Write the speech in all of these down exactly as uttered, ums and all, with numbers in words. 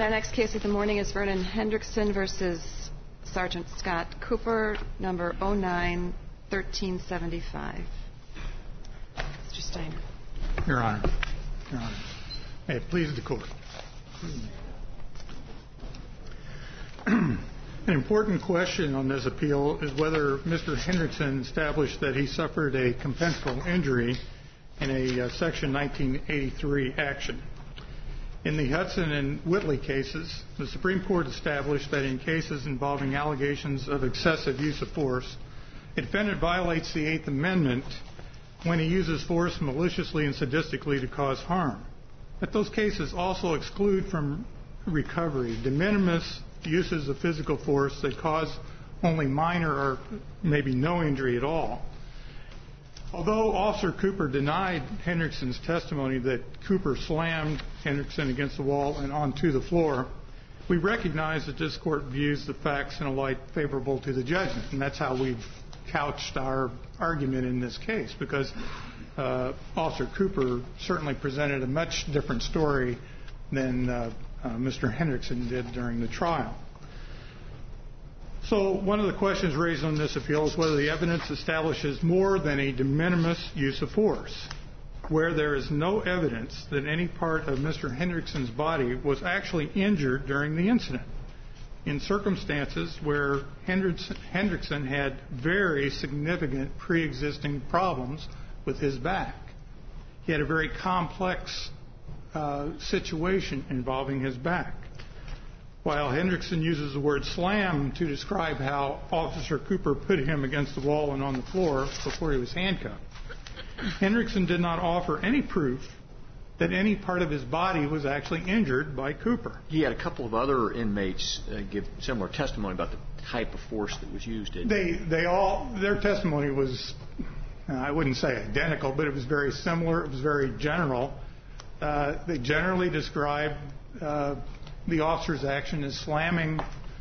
And our next case of the morning is Vernon Hendrickson versus Sergeant Scott Cooper, number oh nine thirteen seventy-five. Mister Steiner. Your Honor. Your Honor. May it please the Court. An important question on this appeal is whether Mister Hendrickson established that he suffered a compensable injury in a uh, Section nineteen eighty-three action. In the Hudson and Whitley cases, the Supreme Court established that in cases involving allegations of excessive use of force, a defendant violates the Eighth Amendment when he uses force maliciously and sadistically to cause harm. But those cases also exclude from recovery de minimis uses of physical force that cause only minor or maybe no injury at all. Although Officer Cooper denied Hendrickson's testimony that Cooper slammed Hendrickson against the wall and onto the floor, we recognize that this Court views the facts in a light favorable to the judgment, and that's how we've couched our argument in this case, because uh, Officer Cooper certainly presented a much different story than uh, uh, Mister Hendrickson did during the trial. So one of the questions raised on this appeal is whether the evidence establishes more than a de minimis use of force, where there is no evidence that any part of Mister Hendrickson's body was actually injured during the incident, in circumstances where Hendrickson had very significant pre-existing problems with his back. He had a very complex uh, situation involving his back. While Hendrickson uses the word slam to describe how Officer Cooper put him against the wall and on the floor before he was handcuffed, Hendrickson did not offer any proof that any part of his body was actually injured by Cooper. He had a couple of other inmates uh, give similar testimony about the type of force that was used. They, they all, their testimony was, uh, I wouldn't say identical, but it was very similar. It was very general. Uh, they generally described uh, the officer's action as slamming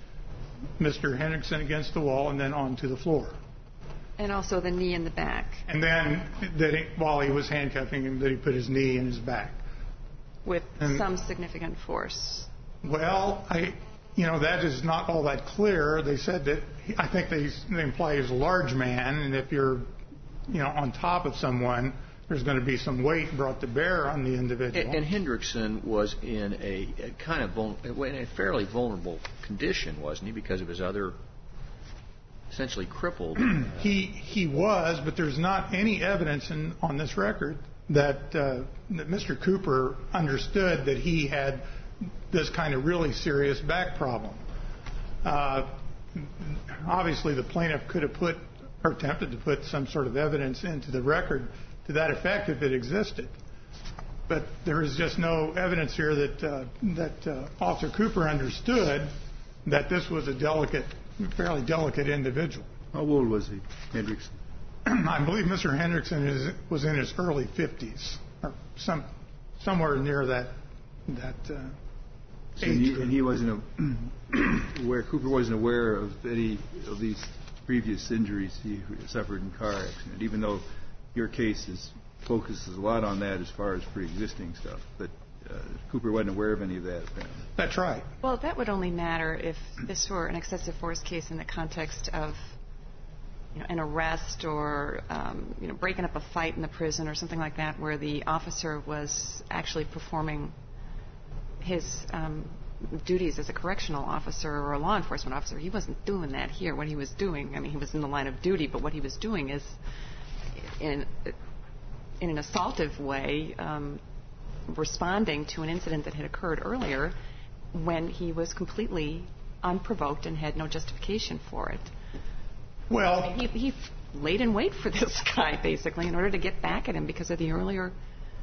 Mister Hendrickson against the wall and then onto the floor. And also the knee in the back. And then that he, while he was handcuffing him, that he put his knee in his back. With and, some significant force. Well, I, you know, that is not all that clear. They said that, he, I think they, they imply he's a large man, and if you're, you know, on top of someone, there's going to be some weight brought to bear on the individual. And, and Hendrickson was in a, a kind of vul- in a fairly vulnerable condition, wasn't he, because of his other essentially crippled. Uh, he he was, but there's not any evidence in, on this record that uh, that Mister Cooper understood that he had this kind of really serious back problem. Uh, obviously, the plaintiff could have put or attempted to put some sort of evidence into the record to that effect if it existed. But there is just no evidence here that uh, that uh, Officer Cooper understood that this was a delicate, fairly delicate individual. How old was he, Hendrickson? I believe Mister Hendrickson is, was in his early fifties, or some somewhere near that that uh, so age he, group. And he wasn't aware. Cooper wasn't aware of any of these previous injuries he suffered in car accident, even though your case is, focuses a lot on that as far as pre-existing stuff. But uh, Cooper wasn't aware of any of that, apparently. That's right. Well, that would only matter if this were an excessive force case in the context of, you know, an arrest or, um, you know, breaking up a fight in the prison or something like that, where the officer was actually performing his um, duties as a correctional officer or a law enforcement officer. He wasn't doing that here. What he was doing, I mean, he was in the line of duty, but what he was doing is, in in an assaultive way, um, responding to an incident that had occurred earlier when he was completely unprovoked and had no justification for it. Well, he, he laid in wait for this guy, basically, in order to get back at him because of the earlier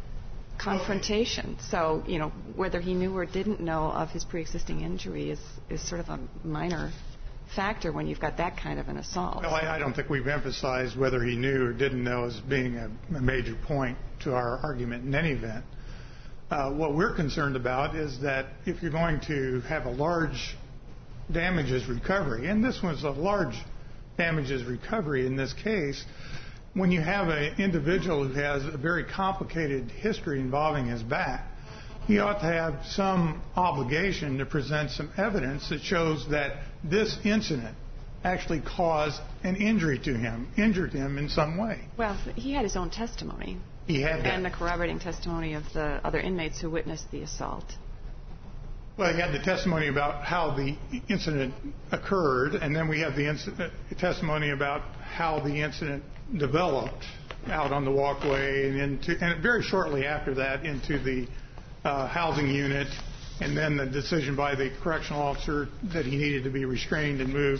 confrontation. So, you know, whether he knew or didn't know of his pre-existing injury is, is sort of a minor factor when you've got that kind of an assault. Well, I, I don't think we've emphasized whether he knew or didn't know as being a, a major point to our argument in any event. Uh, what we're concerned about is that if you're going to have a large damages recovery, and this was a large damages recovery in this case, when you have an individual who has a very complicated history involving his back, he ought to have some obligation to present some evidence that shows that this incident actually caused an injury to him, injured him in some way. Well, he had his own testimony. He had that. And the corroborating testimony of the other inmates who witnessed the assault. Well, he had the testimony about how the incident occurred, and then we have the incident, testimony about how the incident developed out on the walkway, and into, and very shortly after that into the uh, housing unit, and then the decision by the correctional officer that he needed to be restrained and moved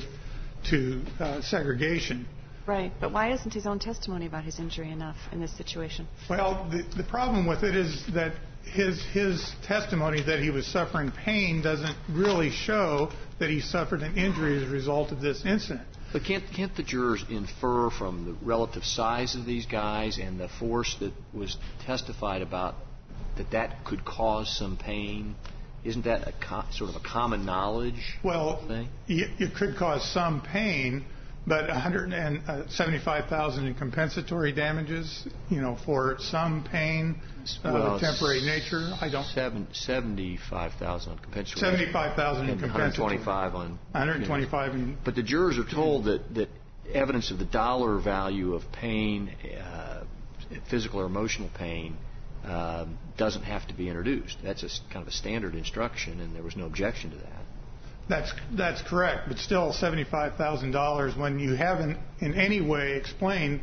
to uh, segregation. Right, but why isn't his own testimony about his injury enough in this situation? Well, the, the problem with it is that his his testimony that he was suffering pain doesn't really show that he suffered an injury as a result of this incident. But can't can't the jurors infer from the relative size of these guys and the force that was testified about that that could cause some pain? Isn't that a co- sort of a common knowledge well, thing? Well, it could cause some pain, but one hundred seventy-five thousand dollars in compensatory damages, you know, for some pain uh, well, of temporary nature, I don't. Seven, seventy-five thousand dollars on compensatory. seventy-five thousand dollars in compensatory. one hundred twenty-five on. one hundred twenty-five You know, in. But the jurors are told that, that evidence of the dollar value of pain, uh, physical or emotional pain, uh, doesn't have to be introduced. That's a kind of a standard instruction, and there was no objection to that. That's that's correct, but still seventy-five thousand dollars when you haven't in any way explained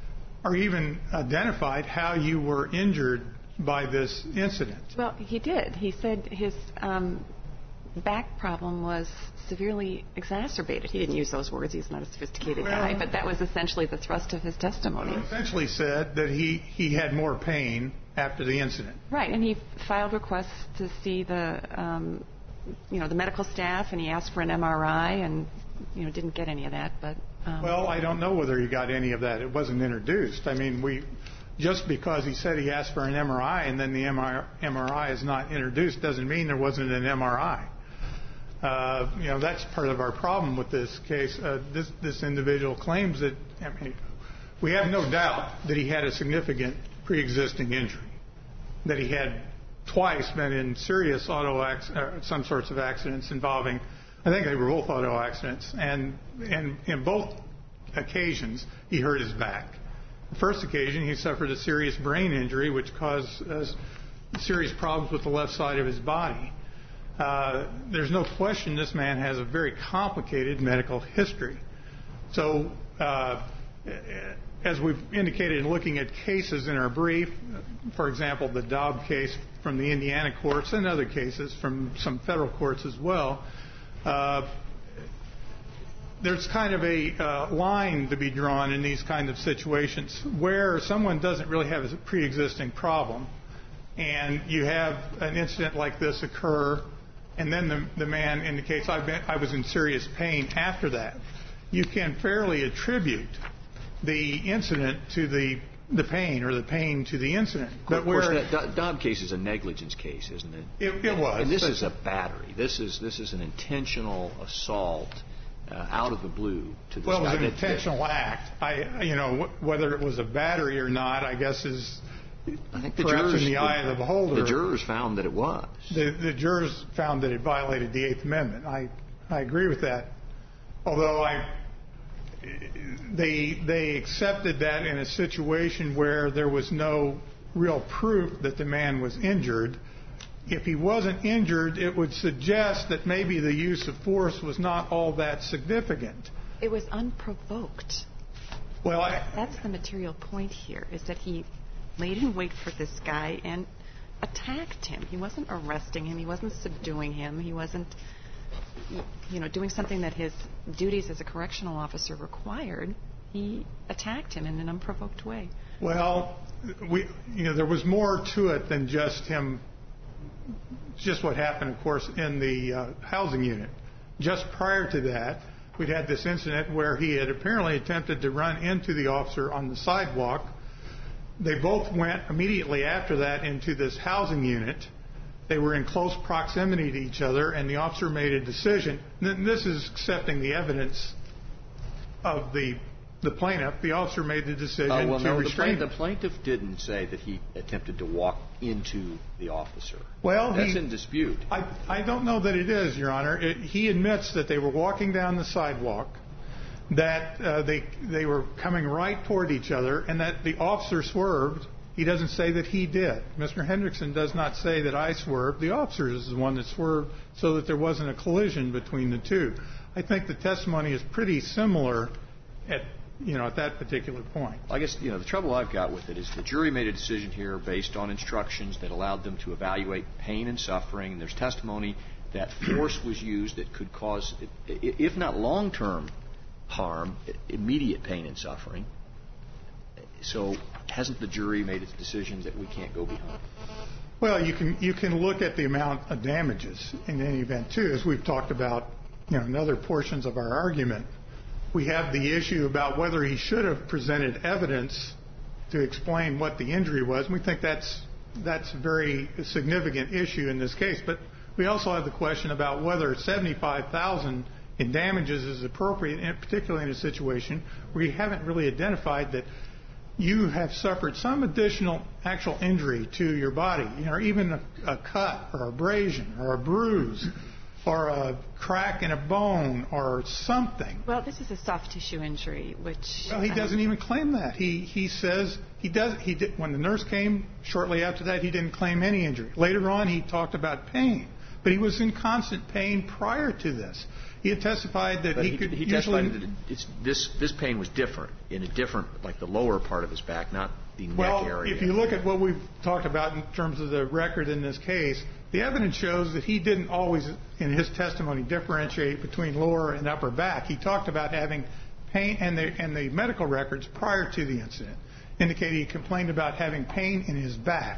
or even identified how you were injured by this incident. Well, he did. He said his um, back problem was severely exacerbated. He didn't use those words. He's not a sophisticated well, guy, but that was essentially the thrust of his testimony. He essentially said that he, he had more pain after the incident. Right, and he filed requests to see the um, you know, the medical staff, and he asked for an M R I, and, you know, didn't get any of that. But um, well, I don't know whether he got any of that. It wasn't introduced. I mean, we just because he said he asked for an M R I and then the M R I is not introduced doesn't mean there wasn't an M R I. Uh, you know, that's part of our problem with this case. Uh, this this individual claims that, I mean, we have no doubt that he had a significant pre-existing injury, that he had twice been in serious auto acc- uh, some sorts of accidents involving, I think they were both auto accidents, and, and in both occasions he hurt his back. The first occasion he suffered a serious brain injury which caused uh, serious problems with the left side of his body. Uh, there's no question this man has a very complicated medical history. So uh, as we've indicated in looking at cases in our brief, for example, the Dobb case from the Indiana courts and other cases from some federal courts as well, uh, there's kind of a uh, line to be drawn in these kind of situations where someone doesn't really have a pre-existing problem, and you have an incident like this occur, and then the, the man indicates, I've been, I was in serious pain after that. You can fairly attribute the incident to the the pain, or the pain to the incident. But of course, that Dobb case is a negligence case, isn't it? It, it was. And this is a battery. This is this is an intentional assault uh, out of the blue to this well, guy. Well, it was an that, intentional that, act. I, you know, whether it was a battery or not, I guess is I think the perhaps jurors, in the eye of the beholder. The jurors found that it was. The, the jurors found that it violated the Eighth Amendment. I I agree with that. Although I. They they accepted that in a situation where there was no real proof that the man was injured. If he wasn't injured, it would suggest that maybe the use of force was not all that significant. It was unprovoked. Well, I, that's the material point here, is that he laid in wait for this guy and attacked him. He wasn't arresting him. He wasn't subduing him. He wasn't, you know, doing something that his duties as a correctional officer required. He attacked him in an unprovoked way. Well, we, you know, there was more to it than just him, just what happened, of course, in the uh, housing unit. Just prior to that, we'd had this incident where he had apparently attempted to run into the officer on the sidewalk. They both went immediately after that into this housing unit. They were in close proximity to each other, and the officer made a decision. And this is accepting the evidence of the the plaintiff, the officer made the decision uh, well, to no, restrain the, him. the plaintiff didn't say that he attempted to walk into the officer. Well, that's he, in dispute. I, I don't know that it is, Your Honor. It, he admits that they were walking down the sidewalk, that uh, they they were coming right toward each other, and that the officer swerved. He doesn't say that he did. Mister Hendrickson does not say that I swerved. The officer is the one that swerved so that there wasn't a collision between the two. I think the testimony is pretty similar at you know at that particular point. I guess you know the trouble I've got with it is the jury made a decision here based on instructions that allowed them to evaluate pain and suffering. There's testimony that force was used that could cause, if not long-term harm, immediate pain and suffering. So hasn't the jury made its decision that we can't go beyond? Well, you can you can look at the amount of damages in any event too, as we've talked about, you know, in other portions of our argument. We have the issue about whether he should have presented evidence to explain what the injury was. And we think that's that's a very significant issue in this case. But we also have the question about whether seventy-five thousand dollars in damages is appropriate, and particularly in a situation where you haven't really identified that you have suffered some additional actual injury to your body, you know, or even a, a cut or abrasion or a bruise or a crack in a bone or something. Well, this is a soft tissue injury, which... Well, he um, doesn't even claim that. He he says he does. He did, when the nurse came shortly after that, he didn't claim any injury. Later on, he talked about pain, but he was in constant pain prior to this. He had testified that But he, he could he usually... testified that it's, this this pain was different in a different, like the lower part of his back, not the Well, neck area. if you look at what we've talked about in terms of the record in this case, the evidence shows that he didn't always, in his testimony, differentiate between lower and upper back. He talked about having pain, and the, and the medical records prior to the incident indicated he complained about having pain in his back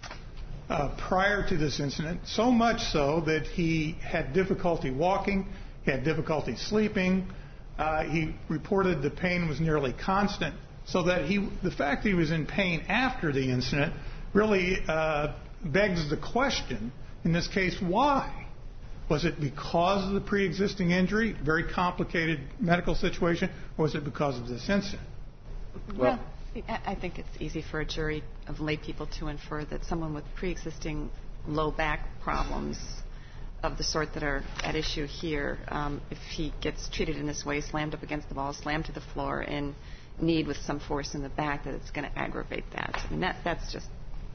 uh, prior to this incident, so much so that he had difficulty walking, he had difficulty sleeping. Uh, he reported the pain was nearly constant, so that he, the fact that he was in pain after the incident really uh, begs the question, in this case, why? Was it because of the pre-existing injury, very complicated medical situation, or was it because of this incident? Well, I think it's easy for a jury of lay people to infer that someone with pre-existing low back problems of the sort that are at issue here, um, if he gets treated in this way, slammed up against the wall, slammed to the floor, in need with some force in the back, that it's going to aggravate that. I mean, that, that's just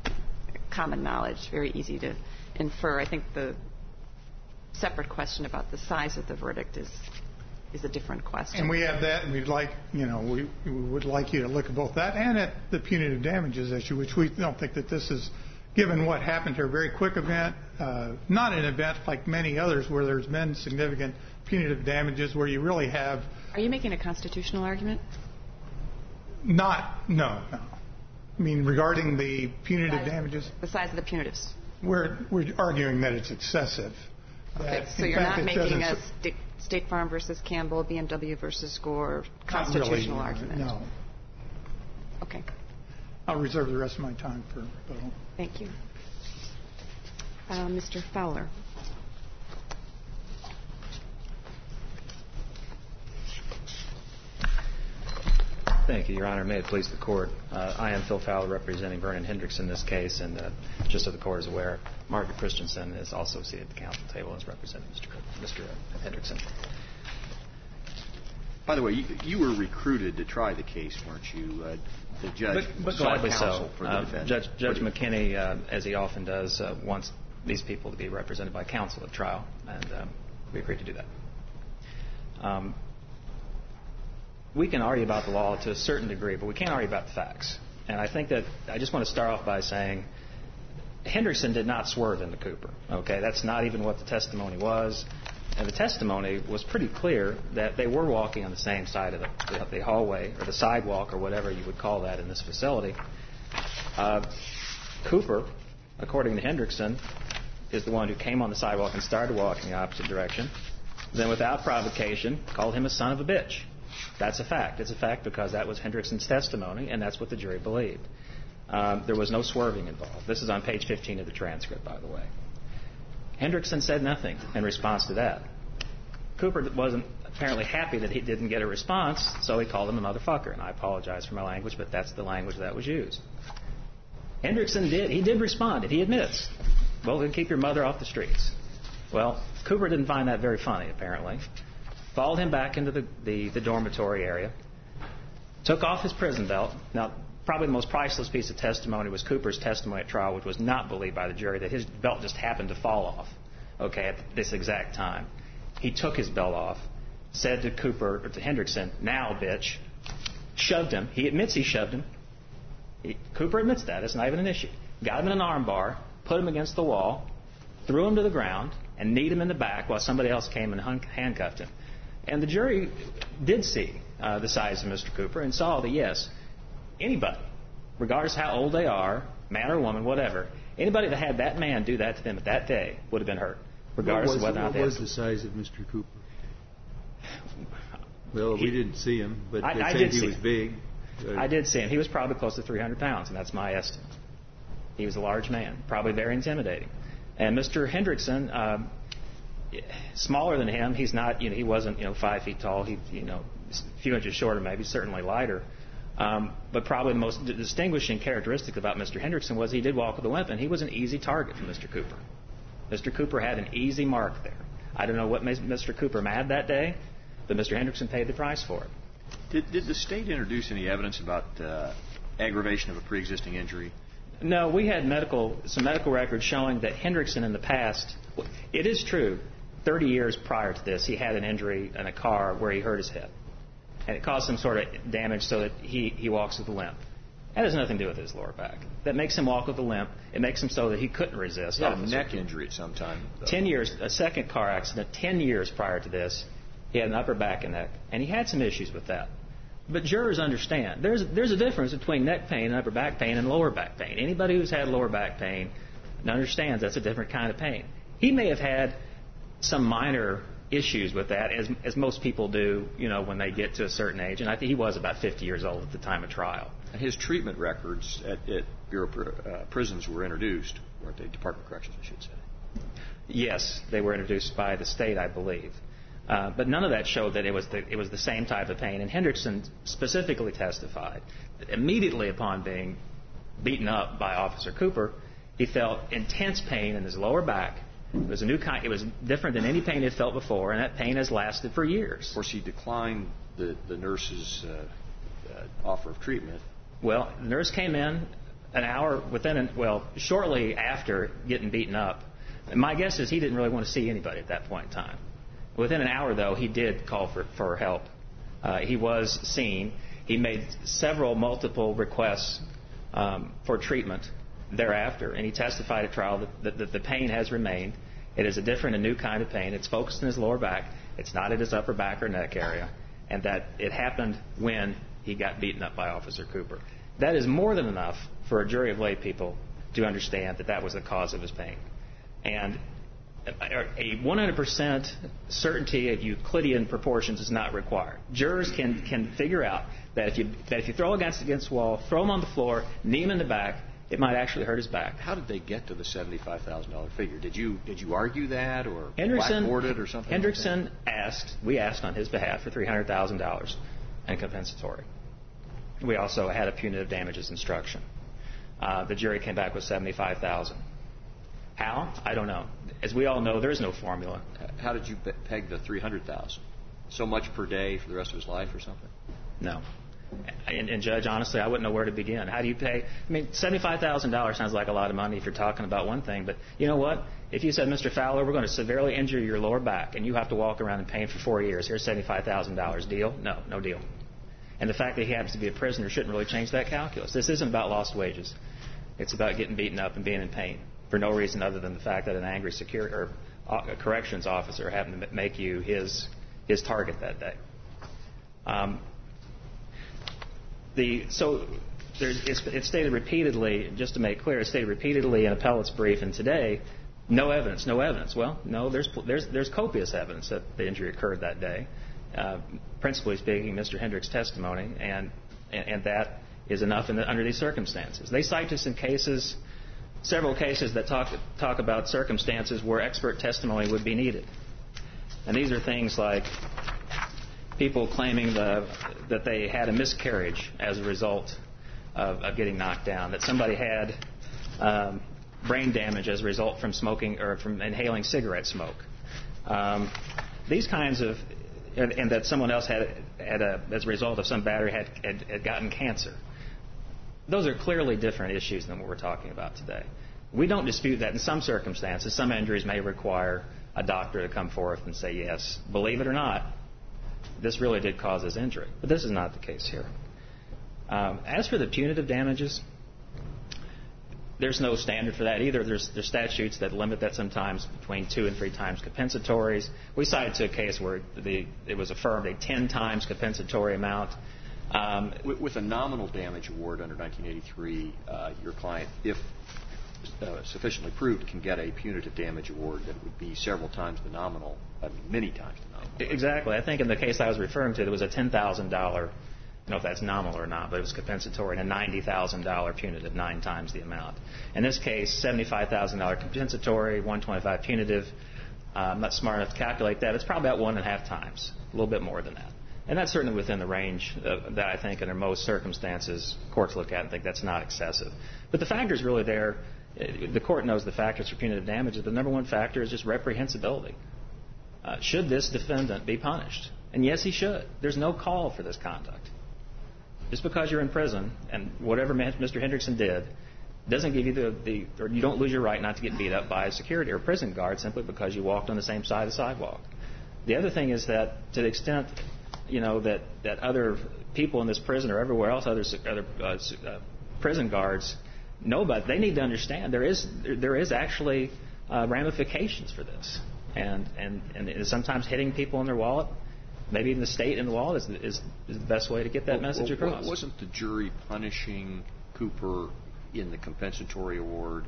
common knowledge, very easy to infer. I think the separate question about the size of the verdict is is a different question. And we have that, and we'd like, you know, we, we would like you to look at both that and at the punitive damages issue, which we don't think that this is, given what happened here, a very quick event, uh, not an event like many others where there's been significant punitive damages, where you really have... Are you making a constitutional argument? Not, no, no. I mean, regarding the punitive The size, damages... The size of the punitives. We're, we're arguing that it's excessive. Okay, That, so in you're fact, not it making doesn't- a State, State Farm versus Campbell, B M W versus Gore not constitutional really, argument? No. Okay. I'll reserve the rest of my time for rebuttal. Thank you. Uh, Mister Fowler. Thank you, Your Honor. May it please the Court. Uh, I am Phil Fowler, representing Vernon Hendricks in this case, and uh, just so the Court is aware, Margaret Christensen is also seated at the council table and is representing Mister Mister Hendrickson. By the way, you, you were recruited to try the case, weren't you? Uh, the judge But, but sought gladly counsel so. for the Uh, defendant. Judge, Judge What do you- McKinney, uh, as he often does, uh, wants these people to be represented by counsel at trial, and um, we agreed to do that. Um, we can argue about the law to a certain degree, but we can't argue about the facts. And I think that I just want to start off by saying Hendrickson did not swerve into Cooper. Okay, that's not even what the testimony was. And the testimony was pretty clear that they were walking on the same side of the, the, the hallway, or the sidewalk, or whatever you would call that in this facility. Uh, Cooper, according to Hendrickson, is the one who came on the sidewalk and started walking the opposite direction. Then, without provocation, called him a son of a bitch. That's a fact. It's a fact because that was Hendrickson's testimony, and that's what the jury believed. Um, there was no swerving involved. This is on page fifteen of the transcript, by the way. Hendrickson said nothing in response to that. Cooper wasn't apparently happy that he didn't get a response, so he called him a motherfucker. And I apologize for my language, but that's the language that was used. Hendrickson did. He did respond, and he admits, well, then keep your mother off the streets. Well, Cooper didn't find that very funny, apparently. Followed him back into the, the, the dormitory area. Took off his prison belt. Now, probably the most priceless piece of testimony was Cooper's testimony at trial, which was not believed by the jury, that his belt just happened to fall off, okay, at this exact time. He took his belt off, said to Cooper, or to Hendrickson, now, bitch, shoved him. He admits he shoved him. He, Cooper admits that. It's not even an issue. Got him in an arm bar, put him against the wall, threw him to the ground, and kneed him in the back while somebody else came and hung, handcuffed him. And the jury did see uh, the size of Mister Cooper and saw that, yes, anybody, regardless how old they are, man or woman, whatever, anybody that had that man do that to them at that day would have been hurt, regardless was, of whether or not they What was had... the size of Mister Cooper? Well, he, we didn't see him, but I, they I said did he see was him. big. Uh, I did see him. He was probably close to three hundred pounds, and that's my estimate. He was a large man, probably very intimidating. And Mister Hendrickson, um, smaller than him, he's not, you know, he wasn't, you know, five feet tall. He, you know, a few inches shorter, maybe, certainly lighter. Um, but probably the most distinguishing characteristic about Mister Hendrickson was he did walk with a limp, and he was an easy target for Mister Cooper. Mister Cooper had an easy mark there. I don't know what made Mister Cooper mad that day, but Mister Hendrickson paid the price for it. Did, did the state introduce any evidence about uh, aggravation of a pre-existing injury? No, we had medical some medical records showing that Hendrickson in the past, it is true, thirty years prior to this, he had an injury in a car where he hurt his hip. And it caused some sort of damage so that he, he walks with a limp. That has nothing to do with his lower back. That makes him walk with a limp. It makes him so that he couldn't resist. He had a neck injury at some time. Though. Ten years, a second car accident, ten years prior to this, he had an upper back and neck. And he had some issues with that. But jurors understand. There's, there's a difference between neck pain and upper back pain and lower back pain. Anybody who's had lower back pain understands that's a different kind of pain. He may have had some minor issues with that, as as most people do, you know, when they get to a certain age. And I think he was about fifty years old at the time of trial. His treatment records at, at Bureau of uh, Prisons were introduced, weren't they? Department of Corrections, I should say. Yes, they were introduced by the state, I believe. Uh, but none of that showed that it was the it was the same type of pain. And Hendrickson specifically testified that immediately upon being beaten up by Officer Cooper, he felt intense pain in his lower back. It was a new kind. It was different than any pain he'd felt before, and that pain has lasted for years. Of course, he declined the the nurse's uh, uh, offer of treatment. Well, the nurse came in an hour within, an, well, shortly after getting beaten up. And my guess is he didn't really want to see anybody at that point in time. Within an hour, though, he did call for for help. Uh, he was seen. He made several, multiple requests um, for treatment thereafter, and he testified at trial that, that, that the pain has remained. It is a different and new kind of pain. It's focused in his lower back. It's not in his upper back or neck area, and that it happened when he got beaten up by Officer Cooper. That is more than enough for a jury of lay people to understand that that was the cause of his pain. And a one hundred percent certainty of Euclidean proportions is not required. Jurors can, can figure out that if you that if you throw against against the wall, throw him on the floor, knee him in the back, it might actually hurt his back. How did they get to the seventy-five thousand dollars figure? Did you did you argue that or Hendrickson, blackboard it or something? Hendrickson like asked, we asked on his behalf for three hundred thousand dollars and compensatory. We also had a punitive damages instruction. Uh, the jury came back with seventy-five thousand dollars. How? I don't know. As we all know, there is no formula. How did you peg the three hundred thousand dollars? So much per day for the rest of his life or something? No. And, and Judge, honestly, I wouldn't know where to begin. How do you pay? I mean, seventy-five thousand dollars sounds like a lot of money if you're talking about one thing. But you know what? If you said, Mister Fowler, we're going to severely injure your lower back, and you have to walk around in pain for four years, here's seventy-five thousand dollars. Deal? No, no deal. And the fact that he happens to be a prisoner shouldn't really change that calculus. This isn't about lost wages. It's about getting beaten up and being in pain for no reason other than the fact that an angry security or uh, corrections officer happened to make you his his target that day. Um, the so there's, it's, it's stated repeatedly, just to make clear, it's stated repeatedly in appellate's brief and today, no evidence, no evidence. Well, no, there's there's there's copious evidence that the injury occurred that day. Uh, principally speaking, Mister Hendricks' testimony, and and, and that is enough in the, under these circumstances. They cite us in cases. Several cases that talk talk about circumstances where expert testimony would be needed. And these are things like people claiming the, that they had a miscarriage as a result of, of getting knocked down, that somebody had um, brain damage as a result from smoking or from inhaling cigarette smoke. Um, these kinds of, and, and that someone else had, had a, as a result of some battery, had, had, had gotten cancer. Those are clearly different issues than what we're talking about today. We don't dispute that in some circumstances, some injuries may require a doctor to come forth and say, yes, believe it or not, this really did cause this injury. But this is not the case here. Um, as for the punitive damages, there's no standard for that either. There's, there's statutes that limit that sometimes between two and three times compensatories. We cited to a case where the, it was affirmed a ten times compensatory amount. Um, with, with a nominal damage award under nineteen eighty-three, uh, your client, if uh, sufficiently proved, can get a punitive damage award that would be several times the nominal, I mean, many times the nominal. Exactly. I think in the case I was referring to, there was a ten thousand dollars, I don't know if that's nominal or not, but it was compensatory, and a ninety thousand dollars punitive, nine times the amount. In this case, seventy-five thousand dollars compensatory, one hundred twenty-five dollars punitive. Uh, I'm not smart enough to calculate that. It's probably about one and a half times, a little bit more than that. And that's certainly within the range uh, that I think under most circumstances courts look at and think that's not excessive. But the factor's really there. The court knows the factors for punitive damages. The number one factor is just reprehensibility. Uh, should this defendant be punished? And yes, he should. There's no call for this conduct. Just because you're in prison and whatever Mister Hendrickson did doesn't give you the, the or you don't lose your right not to get beat up by a security or prison guard simply because you walked on the same side of the sidewalk. The other thing is that to the extent you know that, that other people in this prison or everywhere else, other other uh, uh, prison guards, know about it, they need to understand there is there is actually uh, ramifications for this, and and and sometimes hitting people in their wallet, maybe in the state in the wallet, is, is, is the best way to get that well, message well, across. Wasn't the jury punishing Cooper in the compensatory award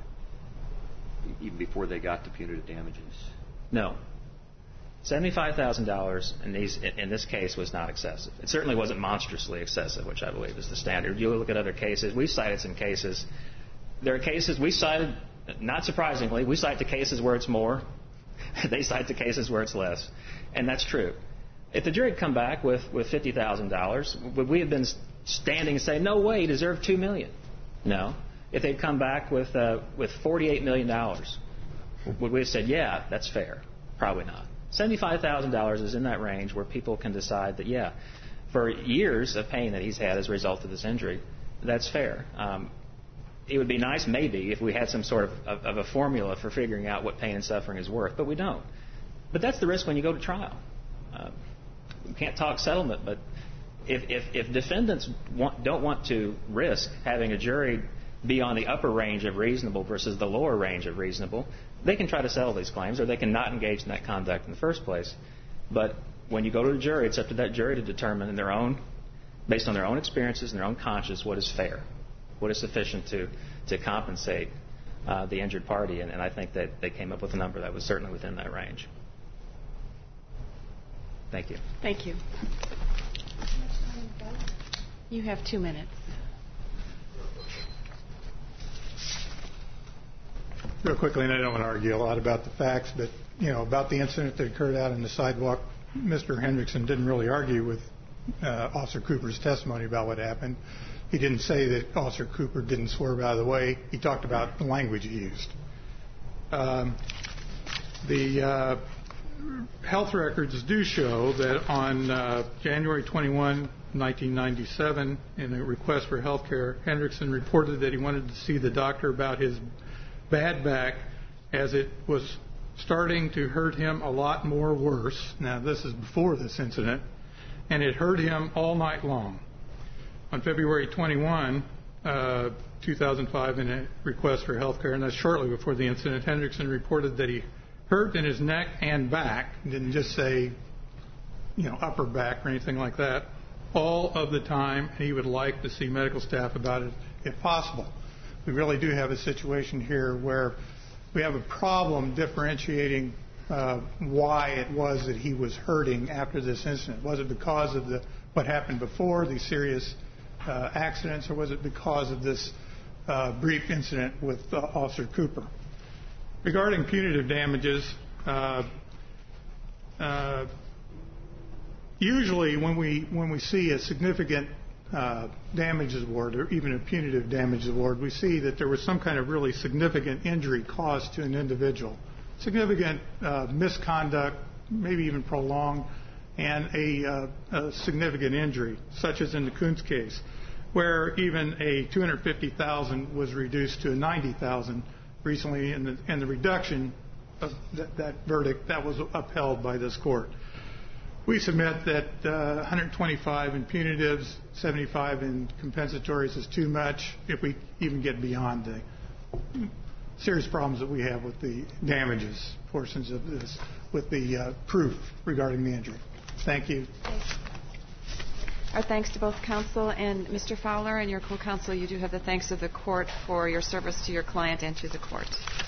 even before they got to punitive damages? No. seventy-five thousand dollars in, these, in this case was not excessive. It certainly wasn't monstrously excessive, which I believe is the standard. You look at other cases. We've cited some cases. There are cases we cited, not surprisingly, we cite the cases where it's more. They cite the cases where it's less. And that's true. If the jury had come back with, with fifty thousand dollars, would we have been standing and say, no way, he deserved two million dollars? No. If they'd come back with, uh, with forty-eight million dollars, would we have said, yeah, that's fair? Probably not. seventy-five thousand dollars is in that range where people can decide that, yeah, for years of pain that he's had as a result of this injury, that's fair. Um, it would be nice, maybe, if we had some sort of, of, of a formula for figuring out what pain and suffering is worth, but we don't. But that's the risk when you go to trial. Uh, we can't talk settlement, but if, if, if defendants want, don't want to risk having a jury be on the upper range of reasonable versus the lower range of reasonable, they can try to settle these claims, or they can not engage in that conduct in the first place. But when you go to the jury, it's up to that jury to determine in their own, based on their own experiences and their own conscience, what is fair, what is sufficient to, to compensate uh, the injured party. And, and I think that they came up with a number that was certainly within that range. Thank you. Thank you. You have two minutes. Real quickly, and I don't want to argue a lot about the facts, but, you know, about the incident that occurred out on the sidewalk, Mister Hendrickson didn't really argue with uh, Officer Cooper's testimony about what happened. He didn't say that Officer Cooper didn't swerve out of the way. He talked about the language he used. Um, the uh, health records do show that on uh, January twenty-first, nineteen ninety-seven, in a request for health care, Hendrickson reported that he wanted to see the doctor about his bad back as it was starting to hurt him a lot more worse. Now, this is before this incident, and it hurt him all night long. On February twenty-first, uh, two thousand five, in a request for health care, and that's shortly before the incident, Hendrickson reported that he hurt in his neck and back. He didn't just say, you know, upper back or anything like that, all of the time, and he would like to see medical staff about it if possible. We really do have a situation here where we have a problem differentiating uh, why it was that he was hurting after this incident. Was it because of the what happened before, these serious uh, accidents, or was it because of this uh, brief incident with uh, Officer Cooper? Regarding punitive damages, uh, uh, usually when we when we see a significant uh, damages award or even a punitive damages award, we see that there was some kind of really significant injury caused to an individual, significant uh, misconduct, maybe even prolonged, and a, uh, a significant injury, such as in the Kuntz case, where even a two hundred fifty thousand dollars was reduced to a ninety thousand dollars recently, and the, and the reduction of that, that verdict that was upheld by this court. We submit that uh, one hundred twenty-five in punitives, seventy-five in compensatories is too much if we even get beyond the serious problems that we have with the damages portions of this, with the uh, proof regarding the injury. Thank you. Our thanks to both counsel and Mister Fowler and your co-counsel. You do have the thanks of the court for your service to your client and to the court.